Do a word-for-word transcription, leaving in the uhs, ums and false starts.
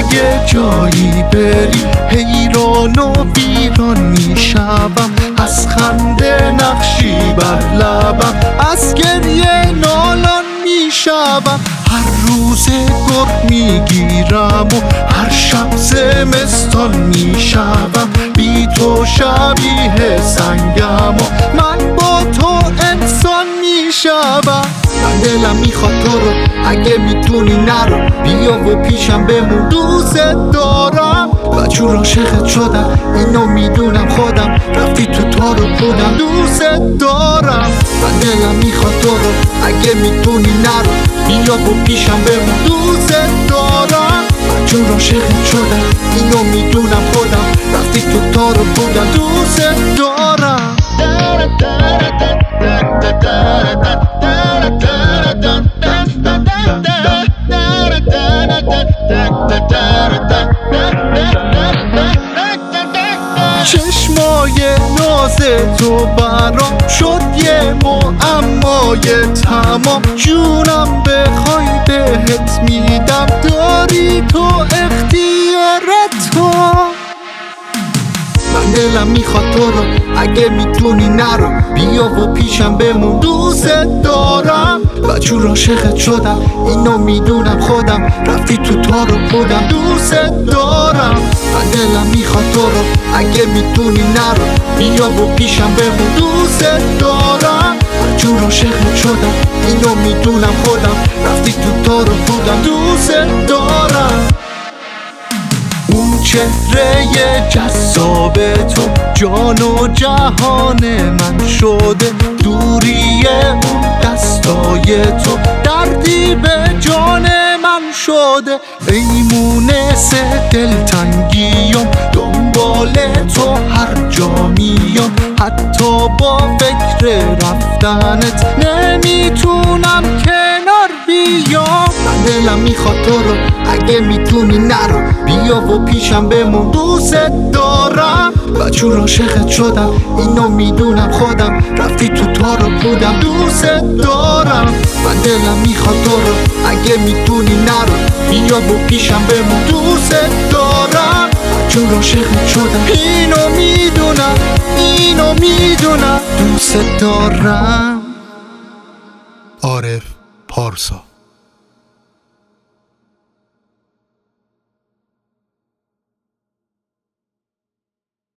اگه جایی بری حیران و ویران میشوم، از خنده نقشی بر لبم، از گریه نالان میشوم. هر روز گرگ میگیرم و هر شب زمستان میشوم، بی تو شبیه سنگم و من با تو انسان میشوم. من دلم میخواد تو رو اگه میتونی نرو، بیا و پیشم بمون، دوست دارم. بچور عاشقت شدم اینو میدونم خودم، رفتی تو تارو بودم دوست دارم. من دلم میخواد تو رو اگه میتونی نرو، بیا و پیشم بمون، دوست دارم. بچور عاشقت شدم اینو میدونم خودم، رفتی تو تارو بودم دوست دارم. چشمای ناز تو برام شد یه معمای تمام، جونم بخوای بهت میدم، داری تو اختیار تو. من دلم میخواد تو رو اگه میتونی نرو، بیا و پیشم بمون، دوست دارم. بچور عاشقت شدم اینو میدونم خودم، رفتی تو تارو بودم دوست دارم. من دلم میخواد تو رو اگه میتونی نرو، بیا و پیشم بمون، دوست دارم. بچور عاشقت شدم اینو میدونم خودم، رفتی تو تارو بودم دوست دارم. اون چهره جذاب تو جان و جهان من شده، دوری اون دستای تو دردی به جان من شده. ایمونس دلتنگیم دنبال تو هر جا میام، حتی با فکر رفتنت نمیتونم کنار بیام. من دلم میخواد تو رو اگه میتونی نرو، بیا و پیشم بمون، دوست دارم. بچور عاشقت شدم اینو میدونم خودم، رفتی تو تارو بودم دوست دارم. من دلم میخواد تو رو اگه میتونی نرو، بیا و پیشم بمون، دوست دارم. بچور عاشقت شدم اینو میدونم اینو میدونم دوست دارم. عارف پارسا.